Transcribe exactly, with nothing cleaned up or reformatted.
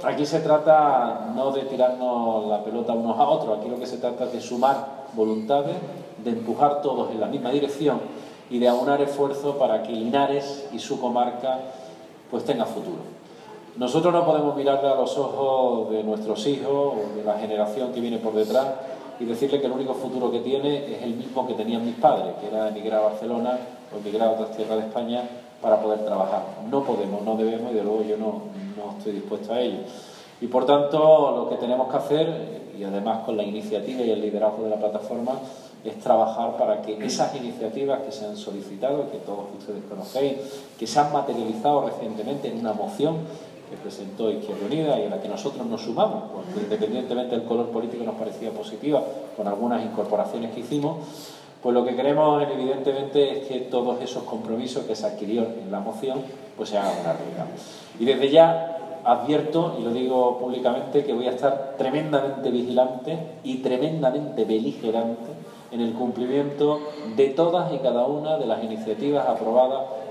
aquí se trata no de tirarnos la pelota unos a otros, aquí lo que se trata es de sumar voluntades, de empujar todos en la misma dirección y de aunar esfuerzos para que Linares y su comarca pues tenga futuro. Nosotros no podemos mirarle a los ojos de nuestros hijos o de la generación que viene por detrás y decirle que el único futuro que tiene es el mismo que tenían mis padres, que era emigrar a Barcelona o emigrar a otras tierras de España para poder trabajar. No podemos, no debemos y de luego yo no, no estoy dispuesto a ello. Y por tanto lo que tenemos que hacer, y además con la iniciativa y el liderazgo de la plataforma, es trabajar para que esas iniciativas que se han solicitado, que todos ustedes conocéis, que se han materializado recientemente en una moción que presentó Izquierda Unida y a la que nosotros nos sumamos, porque independientemente del color político nos parecía positiva con algunas incorporaciones que hicimos, pues lo que queremos evidentemente es que todos esos compromisos que se adquirieron en la moción pues se hagan una realidad. Y desde ya advierto, y lo digo públicamente, que voy a estar tremendamente vigilante y tremendamente beligerante en el cumplimiento de todas y cada una de las iniciativas aprobadas